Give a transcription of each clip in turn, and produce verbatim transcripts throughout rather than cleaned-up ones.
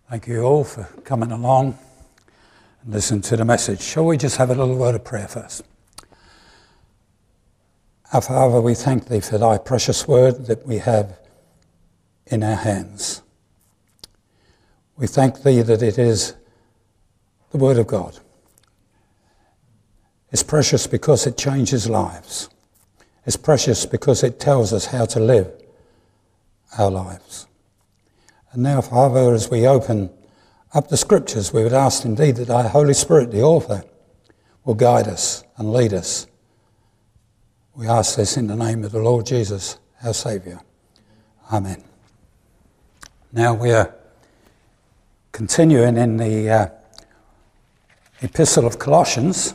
Thank you all for coming along and listening to the message. Shall we just have a little word of prayer first? Our Father, we thank Thee for Thy precious word that we have in our hands. We thank Thee that it is the word of God. It's precious because it changes lives. It's precious because it tells us how to live our lives. And now, Father, as we open up the Scriptures, we would ask indeed that Thy Holy Spirit, the author, will guide us and lead us. We ask this in the name of the Lord Jesus, our Saviour. Amen. Now we are continuing in the uh, Epistle of Colossians.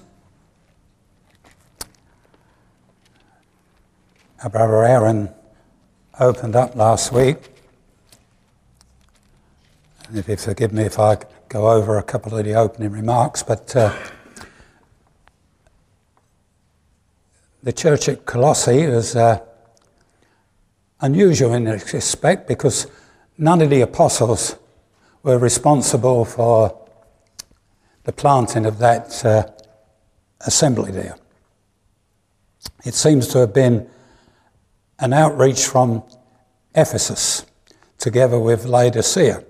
Our brother Aaron opened up last week. And if you forgive me if I go over a couple of the opening remarks, but uh, the church at Colossae is uh, unusual in this respect because none of the apostles were responsible for the planting of that uh, assembly there. It seems to have been an outreach from Ephesus together with Laodicea.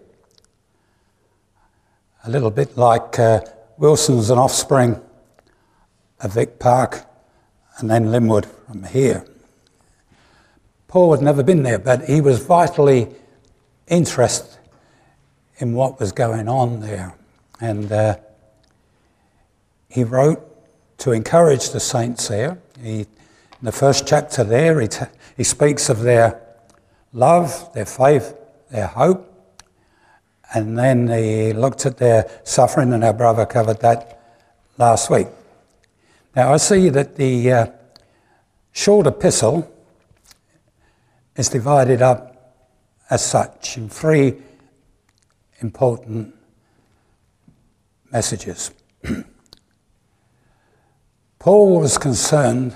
A little bit like uh, Wilson's an offspring of Vic Park and then Linwood from here. Paul had never been there, but he was vitally interested in what was going on there. And uh, he wrote to encourage the saints there. He, in the first chapter there, he, t- he speaks of their love, their faith, their hope. And then he looked at their suffering, and our brother covered that last week. Now I see that the uh, short epistle is divided up as such in three important messages. Paul was concerned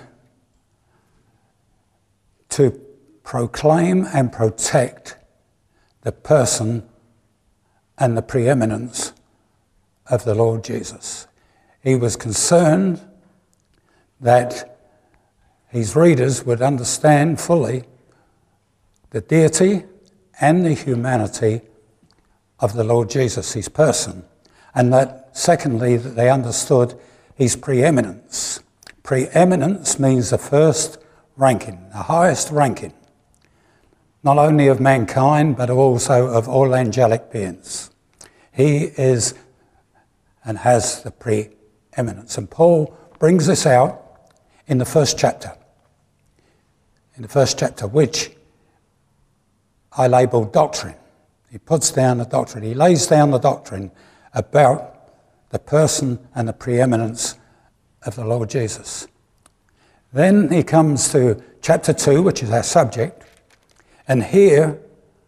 to proclaim and protect the person and the preeminence of the Lord Jesus. He was concerned that his readers would understand fully the deity and the humanity of the Lord Jesus, his person, and that, secondly, that they understood his preeminence. Preeminence means the first ranking, the highest ranking, not only of mankind, but also of all angelic beings. He is and has the preeminence. And Paul brings this out in the first chapter. In the first chapter, which I label doctrine. He puts down the doctrine. He lays down the doctrine about the person and the preeminence of the Lord Jesus. Then he comes to chapter two, which is our subject. And here,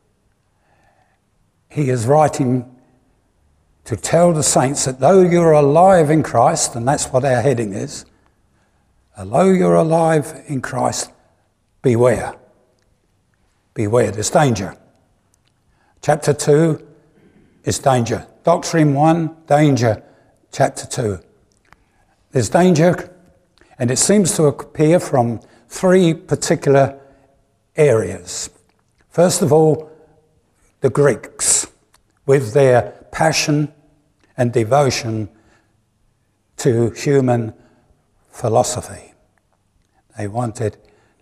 he is writing to tell the saints that though you're alive in Christ, and that's what our heading is, although you're alive in Christ, beware. Beware, there's danger. Chapter two is danger. Doctrine one, danger. Chapter two. There's danger, and it seems to appear from three particular areas. First of all, the Greeks, with their passion and devotion to human philosophy. They wanted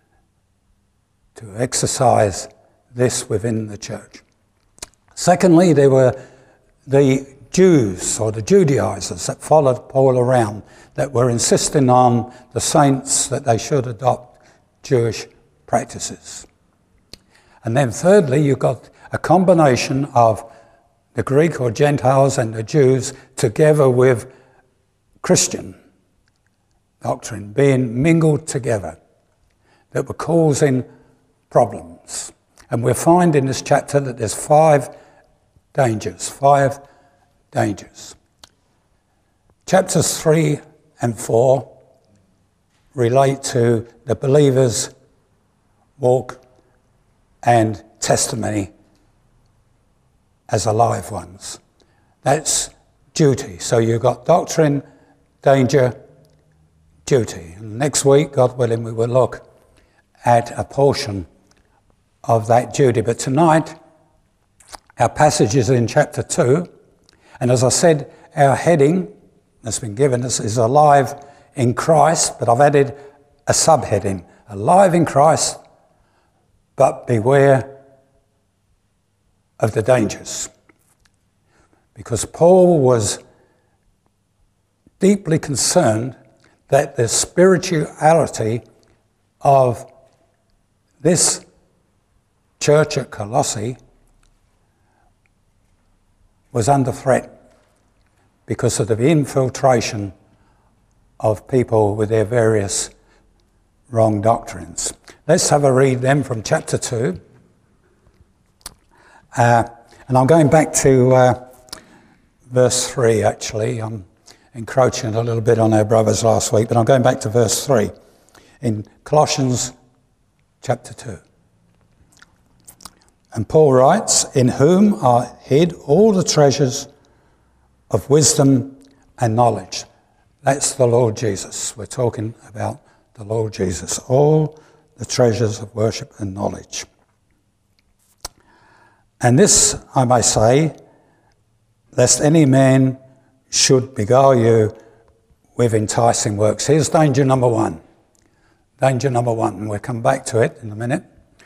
to exercise this within the church. Secondly, there were the Jews or the Judaizers that followed Paul around, that were insisting on the saints that they should adopt Jewish practices. And then thirdly, you've got a combination of the Greek or Gentiles and the Jews together with Christian doctrine being mingled together that were causing problems. And we'll find in this chapter that there's five dangers, five dangers. Chapters three and four relate to the believer's walk and testimony as alive ones That's duty. So you've got doctrine, danger, duty. And next week, God willing, we will look at a portion of that duty. But tonight, our passage is in chapter two. And as I said, our heading that's been given us is Alive in Christ, but I've added a subheading, Alive in Christ, but beware of the dangers. Because Paul was deeply concerned that the spirituality of this church at Colossae was under threat because of the infiltration of people with their various wrong doctrines. Let's have a read then from chapter two. Uh, and I'm going back to uh, verse three, actually. I'm encroaching a little bit on our brothers last week, but I'm going back to verse three in Colossians chapter two. And Paul writes, in whom are hid all the treasures of wisdom and knowledge. That's the Lord Jesus. We're talking about the Lord Jesus. All the treasures of worship and knowledge. And this, I may say, lest any man should beguile you with enticing works. Here's danger number one. Danger number one, and we'll come back to it in a minute.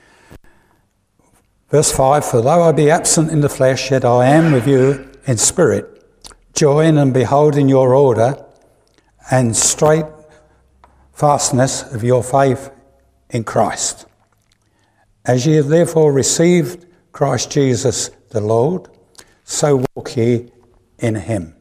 Verse five, for though I be absent in the flesh, yet I am with you in spirit, joying and beholding your order and straight fastness of your faith in Christ. As ye have therefore received Christ Jesus the Lord, so walk ye in him,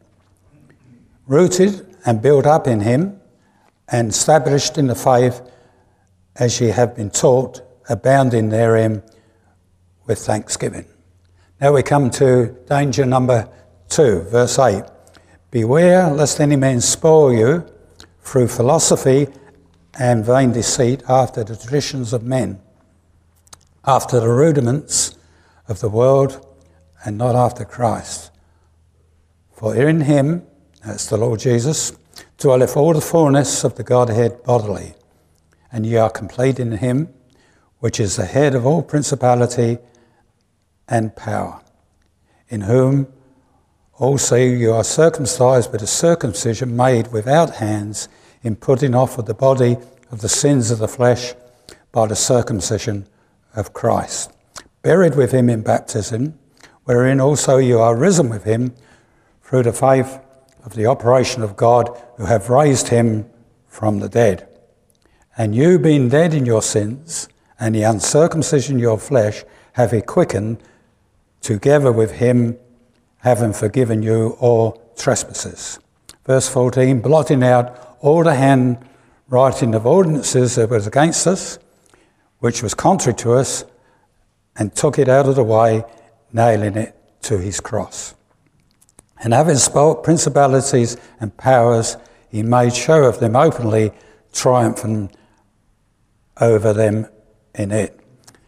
rooted and built up in him, and established in the faith as ye have been taught, abounding therein with thanksgiving. Now we come to danger number two, verse eight. Beware lest any man spoil you through philosophy and vain deceit after the traditions of men, after the rudiments of the world, and not after Christ. For in him, that's the Lord Jesus, dwelleth all the fullness of the Godhead bodily, and ye are complete in him, which is the head of all principality and power, in whom also you are circumcised with a circumcision made without hands, in putting off of the body of the sins of the flesh by the circumcision of Christ, buried with him in baptism, wherein also you are risen with him through the faith of the operation of God, who have raised him from the dead. And you, being dead in your sins, and the uncircumcision of your flesh, have he quickened together with him, having forgiven you all trespasses. Verse fourteen, blotting out all the handwriting of ordinances that was against us, which was contrary to us, and took it out of the way, nailing it to his cross. And having spoiled principalities and powers, he made show of them openly, triumphing over them in it.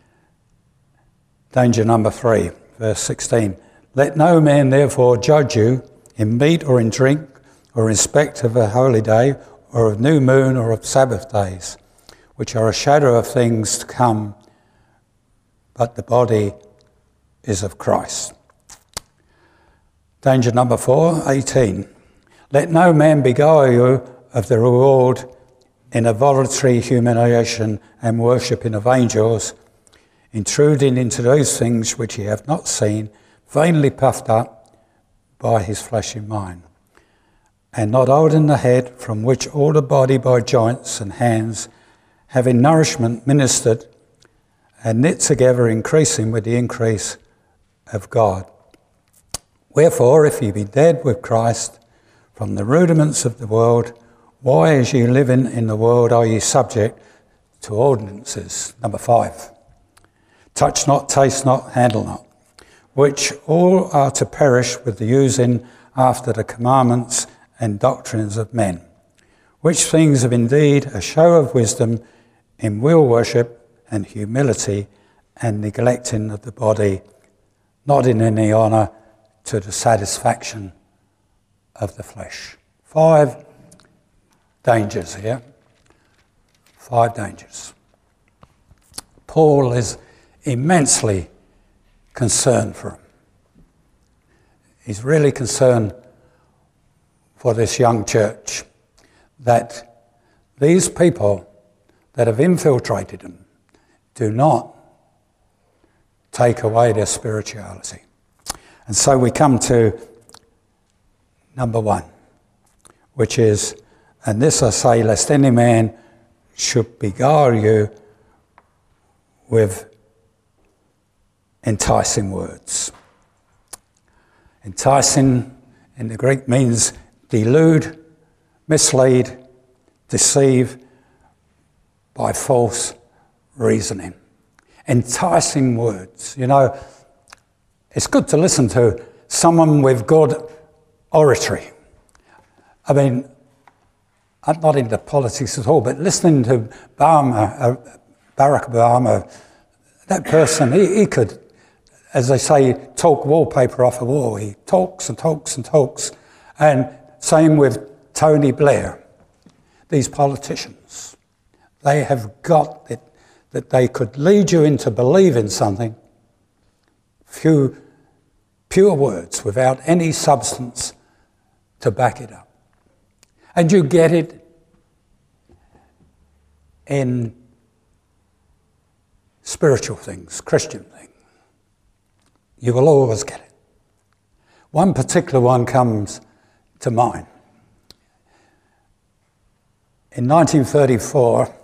Danger number three, verse sixteen. Let no man therefore judge you in meat or in drink, or in respect of a holy day, or of new moon, or of Sabbath days, which are a shadow of things to come, but the body is of Christ. Danger number four, eighteen. Let no man beguile you of the reward in a voluntary humiliation and worshipping of angels, intruding into those things which ye have not seen, vainly puffed up by his fleshly mind, and not holding the head, from which all the body by joints and hands, having nourishment ministered, and knit together, increasing with the increase of God. Wherefore, if ye be dead with Christ from the rudiments of the world, why, as ye living in the world, are ye subject to ordinances? Number five. Touch not, taste not, handle not, which all are to perish with the using after the commandments and doctrines of men, which things have indeed a show of wisdom in will worship and humility and neglecting of the body, not in any honour to the satisfaction of the flesh. Five dangers here. Five dangers. Paul is immensely concerned for him. He's really concerned for this young church that these people that have infiltrated them do not take away their spirituality. And so we come to number one, which is, and this I say, lest any man should beguile you with enticing words. Enticing in the Greek means delude, mislead, deceive by false reasoning. Enticing words. You know, it's good to listen to someone with good oratory. I mean, I'm not into politics at all, but listening to Obama, uh, Barack Obama, that person, he, he could, as they say, talk wallpaper off a wall. He talks and talks and talks. And same with Tony Blair. These politicians, they have got it that they could lead you into believing something, few pure words without any substance to back it up. And you get it in spiritual things, Christian things. You will always get it. One particular one comes to mind. In nineteen thirty-four,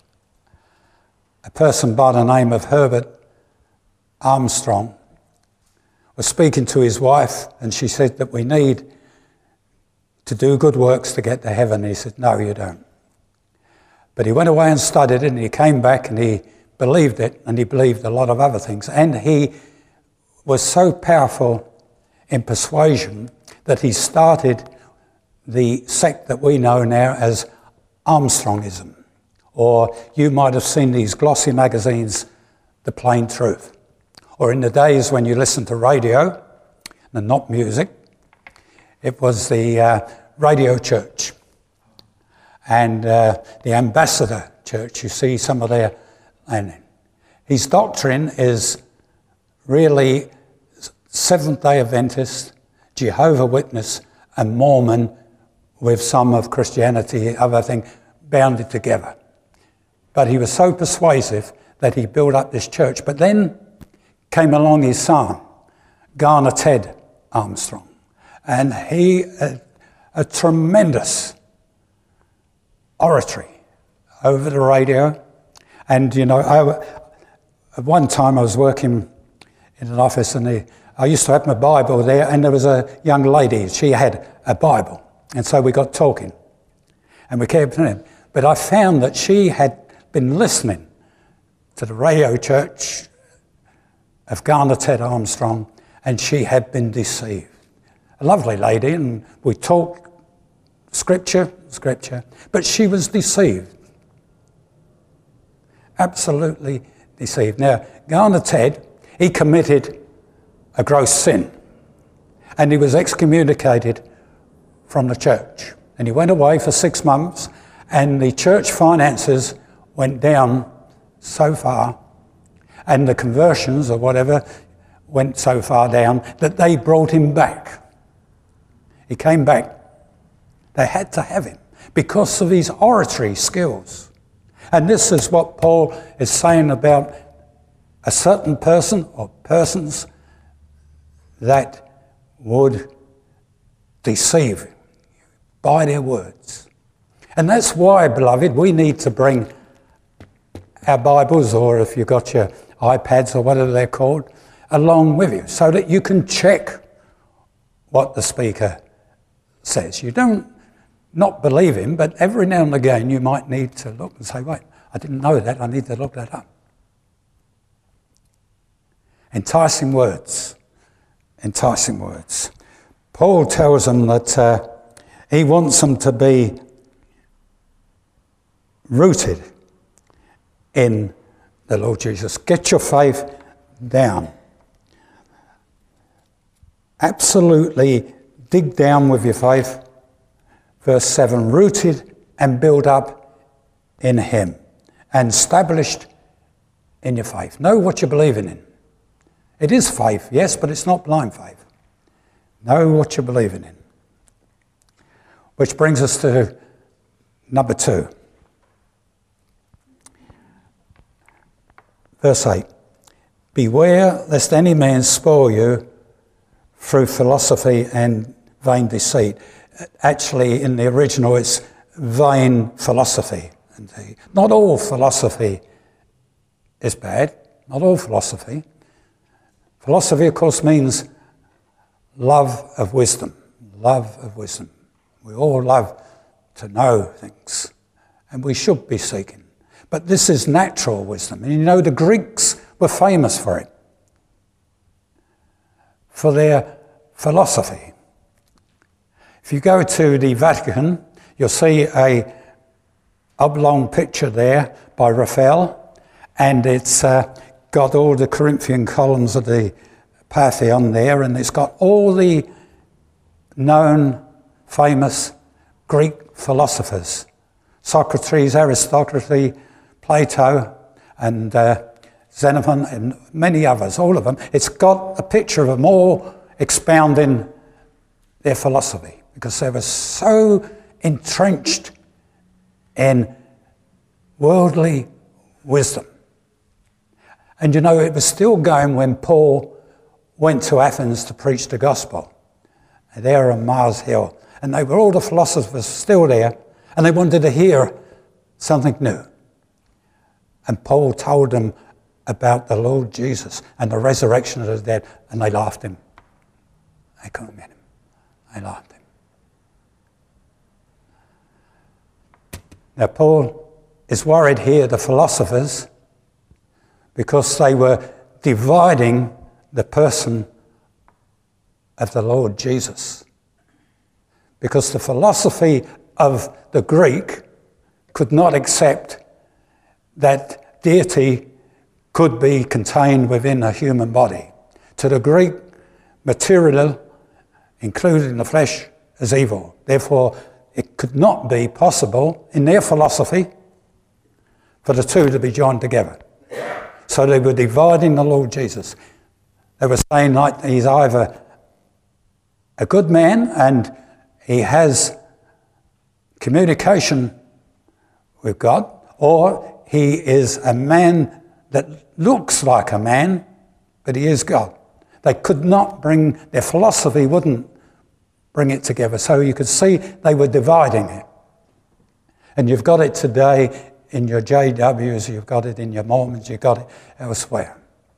a person by the name of Herbert Armstrong was speaking to his wife, and she said that we need to do good works to get to heaven. He said, no, you don't. But he went away and studied it, and he came back and he believed it, and he believed a lot of other things. And he was so powerful in persuasion that he started the sect that we know now as Armstrongism. Or you might have seen these glossy magazines, The Plain Truth. Or in the days when you listened to radio, and not music, it was the uh, Radio Church and uh, the Ambassador Church. You see some of their... And his doctrine is really Seventh-day Adventist, Jehovah Witness, and Mormon with some of Christianity, other thing, bounded together. But he was so persuasive that he built up this church. But then came along his son, Garner Ted Armstrong, and he had a tremendous oratory over the radio. And, you know, I, at one time I was working in an office, and the, I used to have my Bible there, and there was a young lady, she had a Bible. And so we got talking, and we kept on. But I found that she had been listening to the radio church of Garner Ted Armstrong, and she had been deceived. A lovely lady, and we talked scripture, scripture, but she was deceived. Absolutely deceived. Now, Garner Ted, he committed a gross sin, and he was excommunicated from the church. And he went away for six months, and the church finances went down so far, and the conversions or whatever went so far down that they brought him back. He came back. They had to have him because of his oratory skills. And this is what Paul is saying about a certain person or persons that would deceive by their words. And that's why, beloved, we need to bring our Bibles, or if you've got your iPads or whatever they're called, along with you so that you can check what the speaker says. You don't not believe him, but every now and again you might need to look and say, wait, I didn't know that, I need to look that up. Enticing words. Enticing words. Paul tells them that uh, he wants them to be rooted in the Lord Jesus. Get your faith down. absolutely dig down with your faith. Verse seven, rooted and built up in him and established in your faith. Know what you're believing in. It is faith, yes, but it's not blind faith. Know what you're believing in. Which brings us to number two. Verse eight. Beware lest any man spoil you through philosophy and vain deceit. Actually, in the original, it's vain philosophy. Not all philosophy is bad. Not all philosophy. Philosophy, of course, means love of wisdom. Love of wisdom. We all love to know things, and we should be seeking. But this is natural wisdom. And you know, the Greeks were famous for it, for their philosophy. If you go to the Vatican, you'll see a oblong picture there by Raphael, and it's uh, got all the Corinthian columns of the Pantheon there, and it's got all the known, famous Greek philosophers. Socrates, Aristotle, Plato, and uh, Xenophon, and many others, all of them. It's got a picture of them all expounding their philosophy, because they were so entrenched in worldly wisdom. And you know, it was still going when Paul went to Athens to preach the gospel, there on Mars Hill. And they were, all the philosophers still there, and they wanted to hear something new. And Paul told them about the Lord Jesus and the resurrection of the dead, and they laughed him. They couldn't get him. They laughed him. Now, Paul is worried here, the philosophers, because they were dividing the person of the Lord Jesus. Because the philosophy of the Greek could not accept that deity could be contained within a human body. To the Greek, material, including the flesh, is evil. Therefore, it could not be possible in their philosophy for the two to be joined together. So they were dividing the Lord Jesus. They were saying, like, he's either a good man and he has communication with God, or he is a man that looks like a man, but he is God. They could not bring, their philosophy wouldn't bring it together. So you could see they were dividing it. And you've got it today in your J Ws, you've got it in your Mormons, you've got it elsewhere.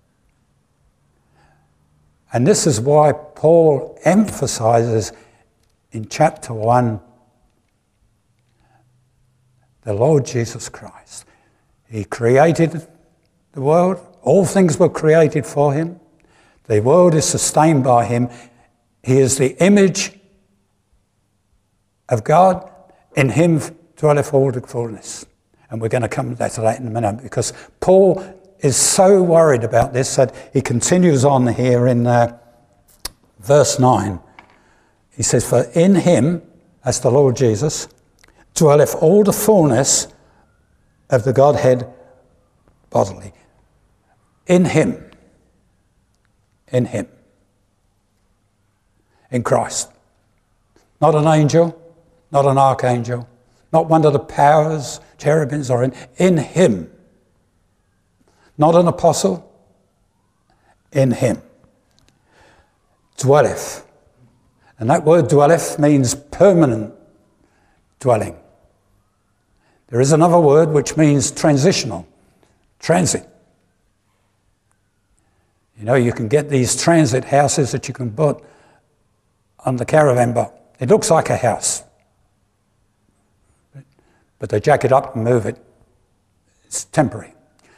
And this is why Paul emphasizes in chapter one the Lord Jesus Christ. He created the world. All things were created for him. The world is sustained by him. He is the image of God. In him dwelleth all the fullness. And we're going to come to that in a minute, because Paul is so worried about this that he continues on here in uh, verse nine. He says, for in him, as the Lord Jesus, dwelleth all the fullness of the Godhead bodily. In him. In him. In Christ. Not an angel, not an archangel, not one of the powers, cherubims or in, in him. Not an apostle, in him. Dwelleth. And that word dwelleth means permanent dwelling. There is another word which means transitional, transit. You know, you can get these transit houses that you can put on the caravan boat. It looks like a house, but they jack it up and move it. It's temporary.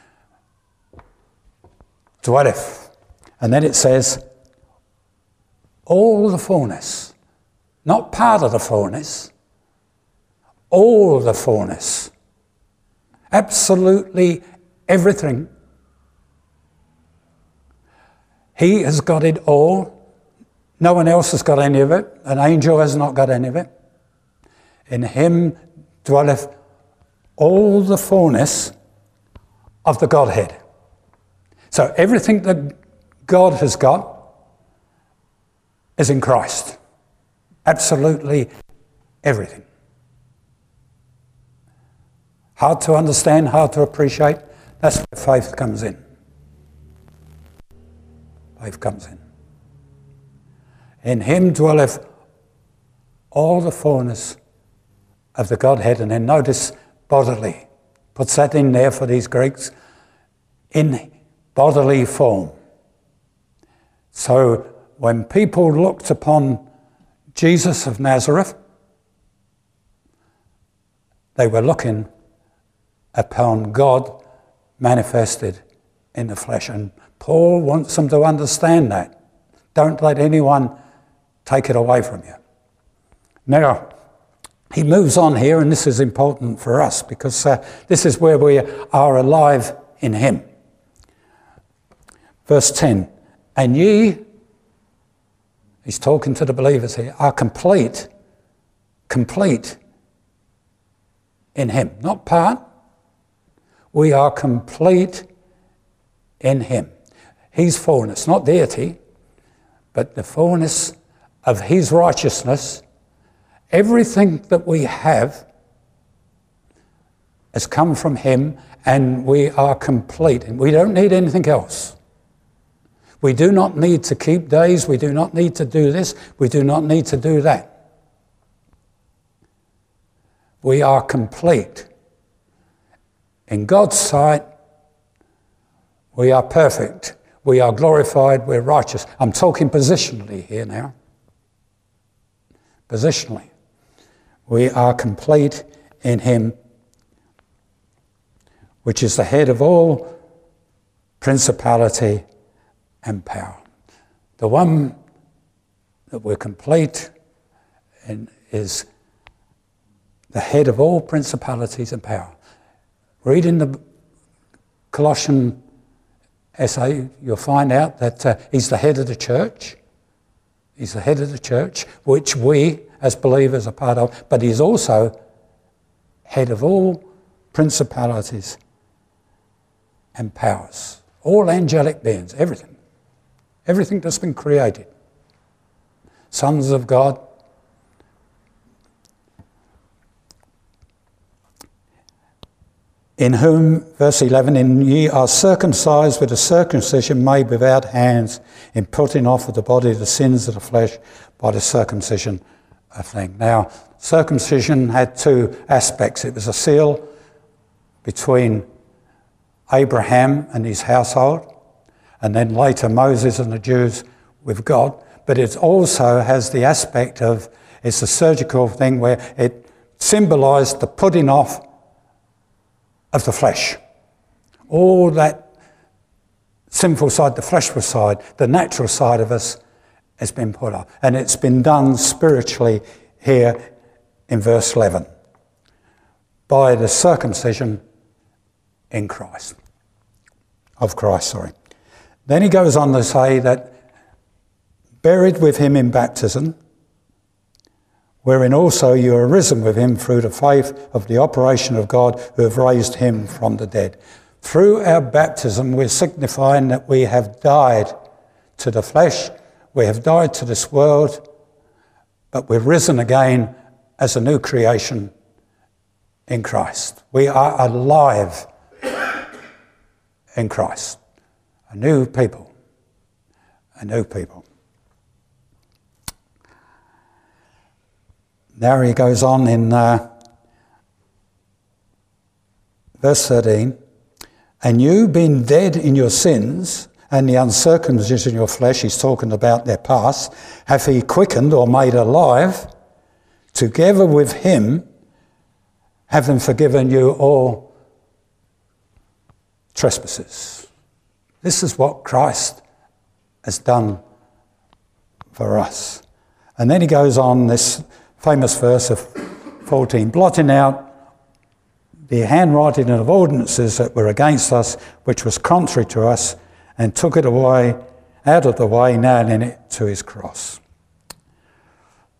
Dwelleth. And then it says, all the fullness, not part of the fullness, all the fullness, absolutely everything. He has got it all. No one else has got any of it. An angel has not got any of it. In him dwelleth all the fullness of the Godhead. So everything that God has got is in Christ. Absolutely everything. Hard to understand, hard to appreciate. That's where faith comes in. Faith comes in. In him dwelleth all the fullness of the Godhead. And then notice bodily. Puts that in there for these Greeks. In bodily form. So when people looked upon Jesus of Nazareth, they were looking upon God manifested in the flesh. And Paul wants them to understand that. Don't let anyone take it away from you. Now, he moves on here, and this is important for us because uh, this is where we are alive in him. Verse ten, and ye, he's talking to the believers here, are complete, complete in him. Not part. We are complete in him. His fullness, not deity, but the fullness of his righteousness. Everything that we have has come from him, and we are complete. And we don't need anything else. We do not need to keep days. We do not need to do this. We do not need to do that. We are complete. In God's sight, we are perfect. We are glorified. We're righteous. I'm talking positionally here now. Positionally. We are complete in him, which is the head of all principality and power. The one that we're complete in is the head of all principalities and power. Read in the Colossian essay, you'll find out that uh, he's the head of the church. He's the head of the church, which we as believers are part of, but he's also head of all principalities and powers, all angelic beings, everything, everything that's been created. Sons of God, in whom, verse eleven, in ye are circumcised with a circumcision made without hands, in putting off of the body the sins of the flesh by the circumcision of thing. Now, circumcision had two aspects. It was a seal between Abraham and his household, and then later Moses and the Jews with God. But it also has the aspect of, it's a surgical thing where it symbolised the putting off of the flesh. All that sinful side, the fleshful side, the natural side of us has been put off. And it's been done spiritually here in verse eleven. By the circumcision in Christ. Of Christ, sorry. Then he goes on to say that buried with him in baptism, wherein also you are risen with him through the faith of the operation of God who have raised him from the dead. Through our baptism, we're signifying that we have died to the flesh, we have died to this world, but we're risen again as a new creation in Christ. We are alive in Christ. A new people. A new people. Now he goes on in uh, verse thirteen, and you being dead in your sins and the uncircumcision in your flesh, he's talking about their past, hath he quickened or made alive, together with him, having forgiven you all trespasses. This is what Christ has done for us. And then he goes on this famous verse of fourteen, blotting out the handwriting of ordinances that were against us, which was contrary to us, and took it away, out of the way, nailing it to his cross.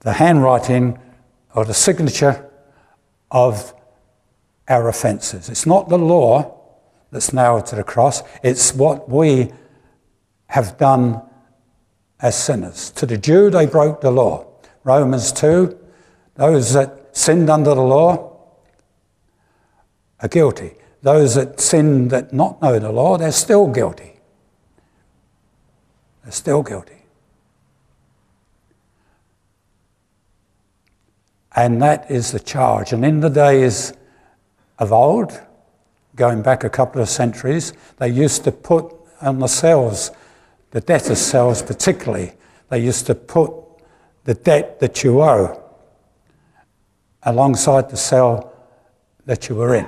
the handwriting or the signature of our offences. It's not the law that's nailed to the cross, it's what we have done as sinners. To the Jew, they broke the law. Romans two, those that sinned under the law are guilty. Those that sin that not know the law, they're still guilty. They're still guilty. And that is the charge. And in the days of old, going back a couple of centuries, they used to put on the cells, the debtors' cells particularly, they used to put the debt that you owe alongside the cell that you were in.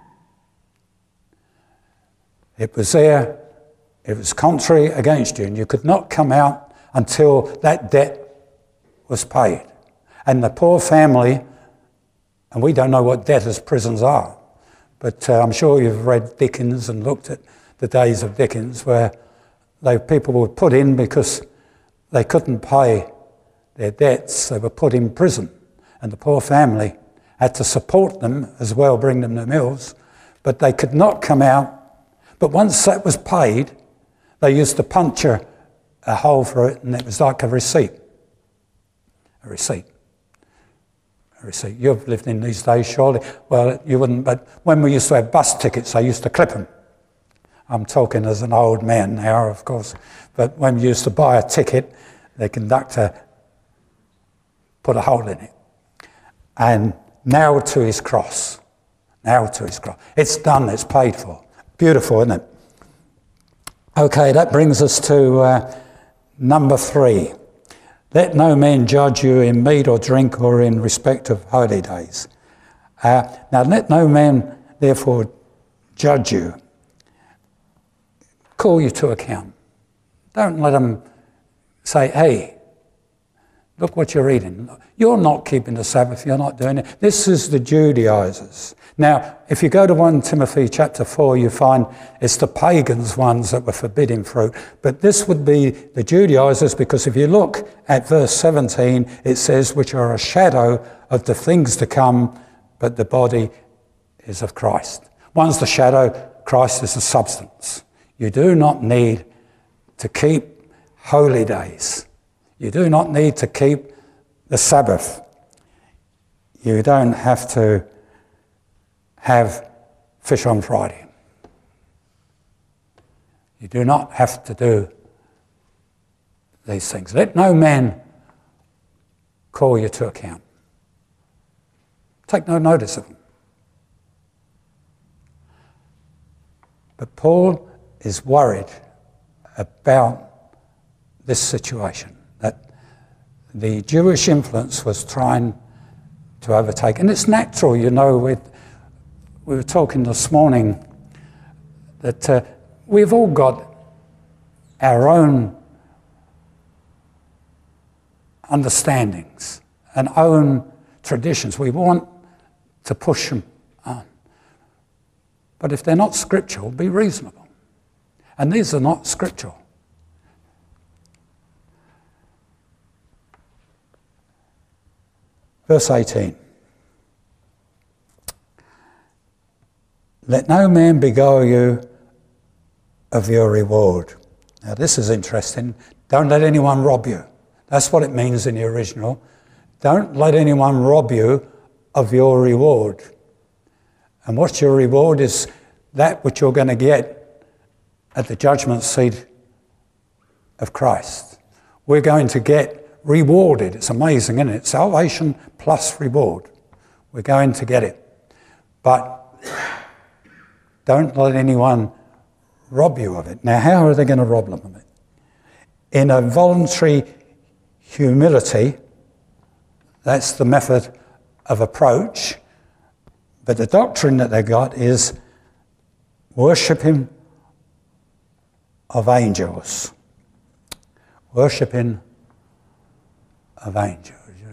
It was there, it was contrary against you, and you could not come out until that debt was paid. And the poor family, and we don't know what debtors' prisons are, but uh, I'm sure you've read Dickens and looked at the days of Dickens where they, people were put in because they couldn't pay their debts. They were put in prison, and the poor family had to support them as well, bring them their meals, but they could not come out. But once that was paid, they used to puncture a hole for it, and it was like a receipt. A receipt. A receipt. You've lived in these days, surely. Well, you wouldn't, but when we used to have bus tickets, they used to clip them. I'm talking as an old man now, of course. But when we used to buy a ticket, the conductor put a hole in it and nailed to his cross. Nailed to his cross. It's done, it's paid for. Beautiful, isn't it? Okay, that brings us to uh, number three. Let no man judge you in meat or drink or in respect of holy days. Uh, now, let no man therefore judge you. Call you to account. Don't let them say, hey, look what you're eating. You're not keeping the Sabbath, you're not doing it. This is the Judaizers. Now, if you go to First Timothy chapter four, you find it's the pagans ones that were forbidding fruit. But this would be the Judaizers, because if you look at verse seventeen, it says, which are a shadow of the things to come, but the body is of Christ. One's the shadow, Christ is the substance. You do not need to keep holy days. You do not need to keep the Sabbath. You don't have to have fish on Friday. You do not have to do these things. Let no man call you to account. Take no notice of them. But Paul is worried about this situation, that the Jewish influence was trying to overtake. And it's natural, you know, with, we were talking this morning that uh, we've all got our own understandings and own traditions. We want to push them on. But if they're not scriptural, be reasonable. And these are not scriptural. Verse eighteen. Let no man beguile you of your reward. Now this is interesting. Don't let anyone rob you. That's what it means in the original. Don't let anyone rob you of your reward. And what's your reward is that which you're going to get at the judgment seat of Christ. We're going to get rewarded. It's amazing, isn't it? Salvation plus reward. We're going to get it. But don't let anyone rob you of it. Now, how are they going to rob them of it? In a voluntary humility, that's the method of approach. But the doctrine that they got is worshipping of angels. Worshipping of angels.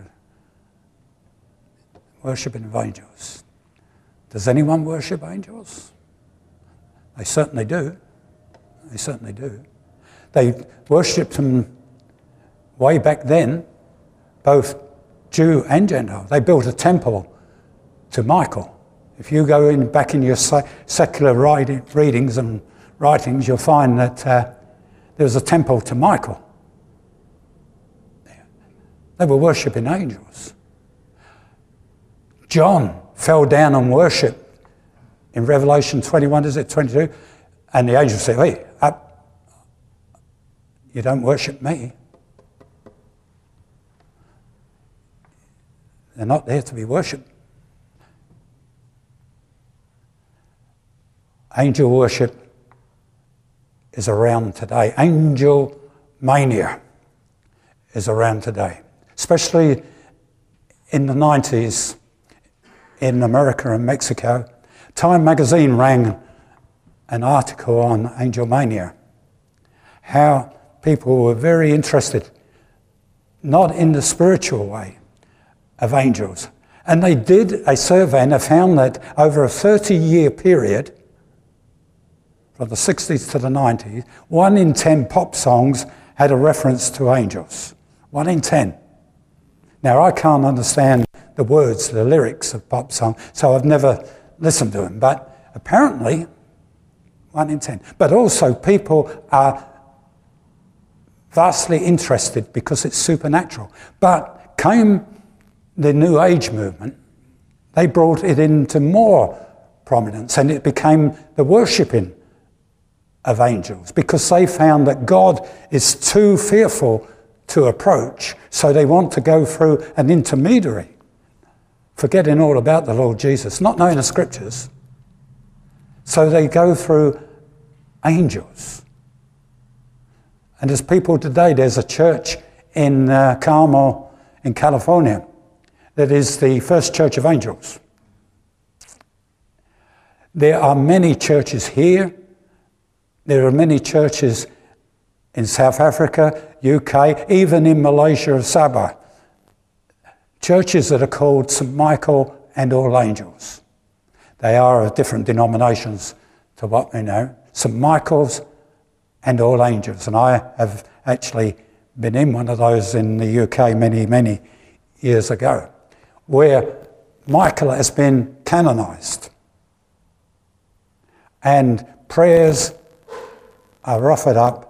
Worshipping of angels. Does anyone worship angels? They certainly do. They certainly do. They worshipped them way back then, both Jew and Gentile. They built a temple to Michael. If you go in back in your secular writing, readings and writings, you'll find that uh, there was a temple to Michael. They were worshipping angels. John fell down and worshipped in Revelation twenty-one, is it twenty-two? And the angel said, hey, up. You don't worship me. They're not there to be worshipped. Angel worship is around today. Angel mania is around today. Especially in the nineties in America and Mexico. Time magazine ran an article on angel mania. How people were very interested, not in the spiritual way of angels. And they did a survey and they found that over a thirty-year period, from the sixties to the nineties, one in ten pop songs had a reference to angels. One in ten. Now, I can't understand the words, the lyrics of pop songs, so I've never listened to them. But apparently, one in ten. But also, people are vastly interested because it's supernatural. But came the New Age movement, they brought it into more prominence, and it became the worshipping of angels, because they found that God is too fearful to approach, so they want to go through an intermediary, forgetting all about the Lord Jesus, not knowing the scriptures. So they go through angels. And there's people today, there's a church in uh, Carmel in California that is the First Church of Angels. There are many churches here. There are many churches in South Africa, U K, even in Malaysia, Sabah. Churches that are called Saint Michael and All Angels. They are of different denominations to what we know. Saint Michael's and All Angels. And I have actually been in one of those in the U K many, many years ago, where Michael has been canonised. And prayers are offered up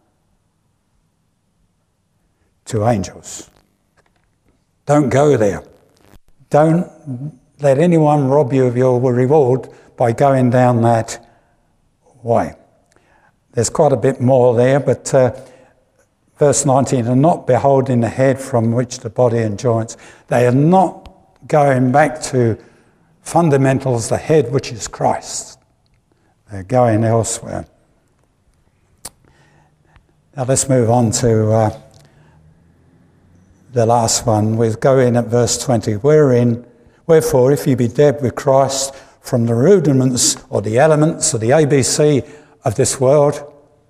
to angels. Don't go there. Don't let anyone rob you of your reward by going down that way. There's quite a bit more there, but uh, verse nineteen, are not beholding the head from which the body and joints. They are not going back to fundamentals, the head which is Christ. They're going elsewhere. Now let's move on to uh, the last one. We'll go in at verse twenty. Wherein, wherefore, if you be dead with Christ from the rudiments or the elements or the A B C of this world,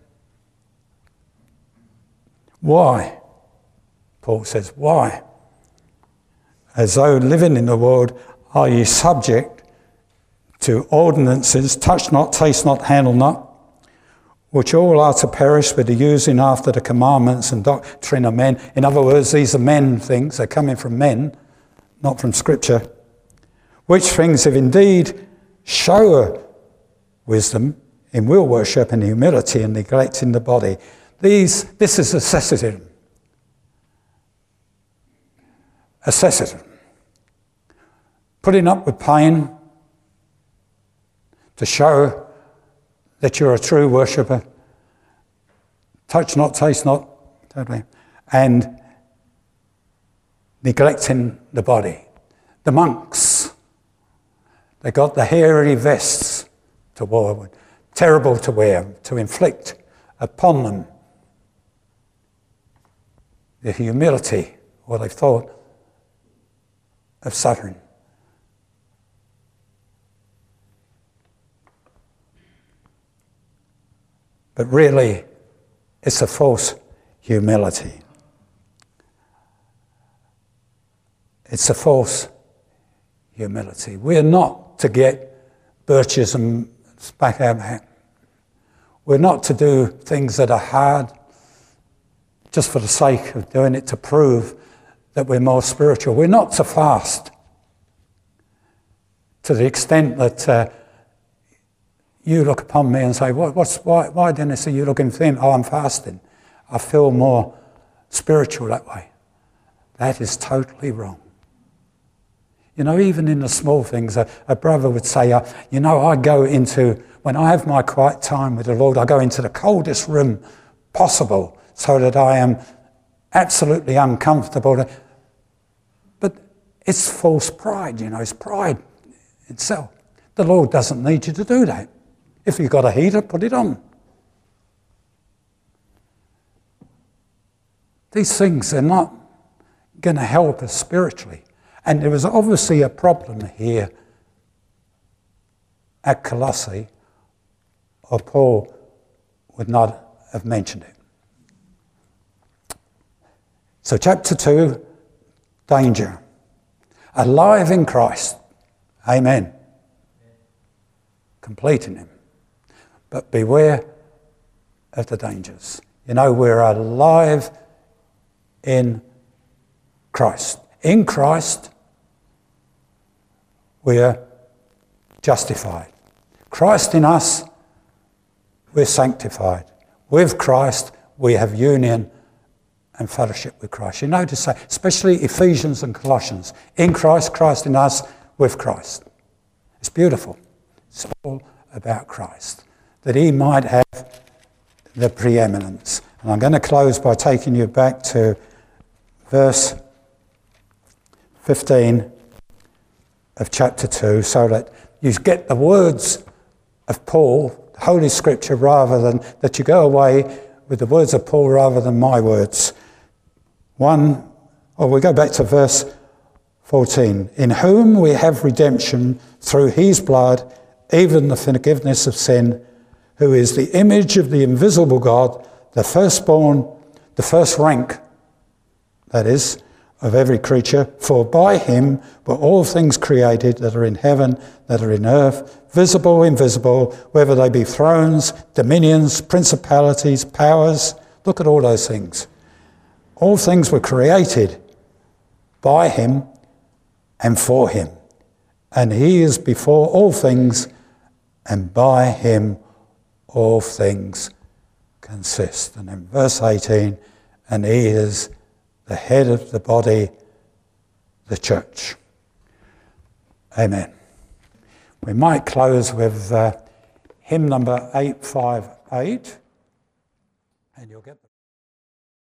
why? Paul says, why? As though living in the world, are ye subject to ordinances, touch not, taste not, handle not, which all are to perish with the using after the commandments and doctrine of men. In other words, these are men things. They're coming from men, not from Scripture. Which things, if indeed show wisdom in will worship and humility and neglecting the body. These, this is asceticism. Asceticism. Putting up with pain to show that you're a true worshipper. Touch not, taste not, totally. And neglecting the body. The monks, they got the hairy vests to wear, terrible to wear, to inflict upon them the humility, or they thought, of suffering. But really, it's a false humility. It's a false humility. We're not to get birches and back our back. We're not to do things that are hard just for the sake of doing it, to prove that we're more spiritual. We're not to fast to the extent that uh, you look upon me and say, what, what's, why, why, Dennis, are you looking thin? Oh, I'm fasting. I feel more spiritual that way. That is totally wrong. You know, even in the small things, a, a brother would say, uh, you know, I go into, when I have my quiet time with the Lord, I go into the coldest room possible so that I am absolutely uncomfortable. But it's false pride, you know, it's pride itself. The Lord doesn't need you to do that. If you've got a heater, put it on. These things are not going to help us spiritually. And there was obviously a problem here at Colossae, or Paul would not have mentioned it. So chapter two, danger. Alive in Christ. Amen. Complete in him. But beware of the dangers. You know, we're alive in Christ. In Christ, we are justified. Christ in us, we're sanctified. With Christ, we have union and fellowship with Christ. You notice that, especially Ephesians and Colossians. In Christ, Christ in us, with Christ. It's beautiful. It's all about Christ. That he might have the preeminence. And I'm going to close by taking you back to verse fifteen of chapter two, so that you get the words of Paul, Holy Scripture, rather than that you go away with the words of Paul rather than my words. One, or we go back to verse fourteen. In whom we have redemption through his blood, even the forgiveness of sin, who is the image of the invisible God, the firstborn, the first rank, that is, of every creature. For by him were all things created that are in heaven, that are in earth, visible, invisible, whether they be thrones, dominions, principalities, powers. Look at all those things. All things were created by him and for him. And he is before all things, and by him all things consist. And in verse eighteen, and he is the head of the body, the church. Amen. We might close with uh, hymn number eight five eight, and you'll get